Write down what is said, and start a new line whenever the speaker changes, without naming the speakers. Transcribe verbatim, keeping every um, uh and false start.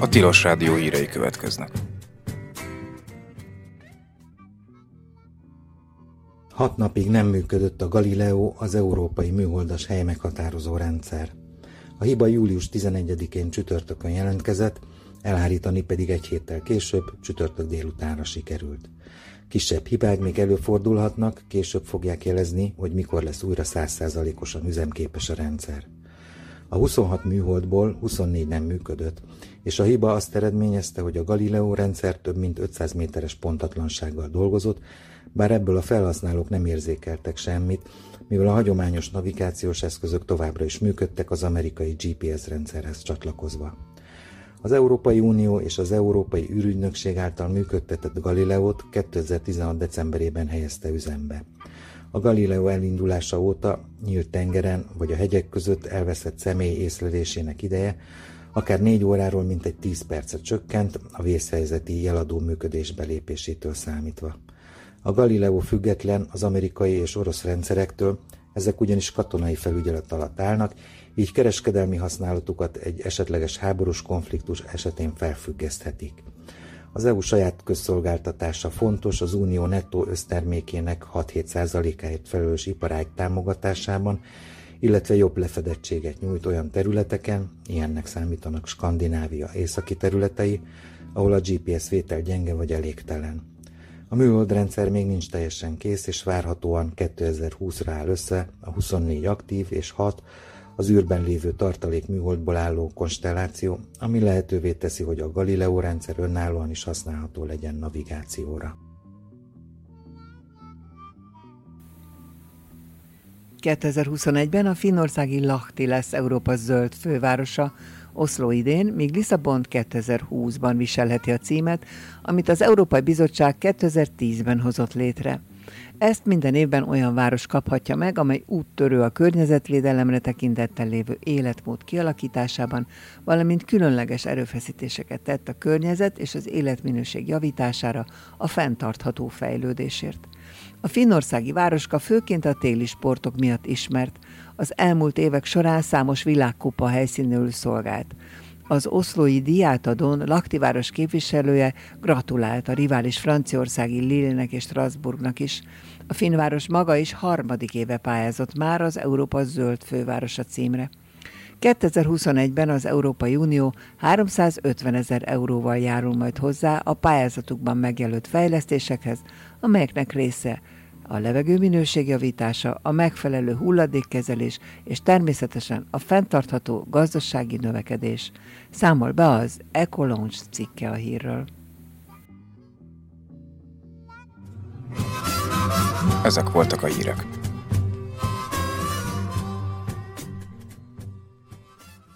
Tilos Rádió hírei következnek.
Hat napig nem működött a Galileo, az európai műholdas helymeghatározó rendszer. A hiba július tizenegyedikén csütörtökön jelentkezett, elhárítani pedig egy héttel később, csütörtök délutánra sikerült. Kisebb hibák még előfordulhatnak, később fogják jelezni, hogy mikor lesz újra száz százalékosan üzemképes a rendszer. A huszonhat műholdból huszonnégy nem működött, és a hiba azt eredményezte, hogy a Galileo rendszer több mint ötszáz méteres pontatlansággal dolgozott, bár ebből a felhasználók nem érzékeltek semmit, mivel a hagyományos navigációs eszközök továbbra is működtek az amerikai gé pé es rendszerhez csatlakozva. Az Európai Unió és az Európai űrügynökség által működtetett Galileót kétezer-tizenhat decemberében helyezte üzembe. A Galileo elindulása óta nyílt tengeren vagy a hegyek között elveszett személy észlelésének ideje akár négy óráról mintegy tíz percet csökkent a vészhelyzeti jeladó működés belépésétől számítva. A Galileo független az amerikai és orosz rendszerektől, ezek ugyanis katonai felügyelet alatt állnak, így kereskedelmi használatukat egy esetleges háborús konfliktus esetén felfüggeszthetik. Az é u saját közszolgáltatása fontos az unió nettó össztermékének hat-hét százalékáért felelős iparág támogatásában, illetve jobb lefedettséget nyújt olyan területeken, ilyennek számítanak Skandinávia északi területei, ahol a gé pé es vétel gyenge vagy elégtelen. A műholdrendszer még nincs teljesen kész, és várhatóan kétezer-húszra áll össze a huszonnégy aktív és hat az űrben lévő tartalék műholdból álló konstelláció, ami lehetővé teszi, hogy a Galileo rendszer önállóan is használható legyen navigációra.
kétezer-huszonegyben a finnországi Lahti lesz Európa zöld fővárosa, Oszló idén, míg Lisszabon kétezer-húszban viselheti a címet, amit az Európai Bizottság kétezer-tízben hozott létre. Ezt minden évben olyan város kaphatja meg, amely úttörő a környezetvédelemre tekintettel lévő életmód kialakításában, valamint különleges erőfeszítéseket tett a környezet és az életminőség javítására, a fenntartható fejlődésért. A finnországi városka főként a téli sportok miatt ismert, az elmúlt évek során számos világkupa helyszínül szolgált. Az oszlói díjátadón Lahti város képviselője gratulált a rivális franciaországi Lille-nek és Strasbourgnak is. A finnváros maga is harmadik éve pályázott már az Európa zöld fővárosa címre. kétezer-huszonegyben az Európai Unió háromszázötven ezer euróval járul majd hozzá a pályázatukban megjelölt fejlesztésekhez, amelyeknek része a levegőminőség javítása, a megfelelő hulladékkezelés és természetesen a fenntartható gazdasági növekedés. Számol be az Ecolaunch cikke a hírről.
Ezek voltak a hírek.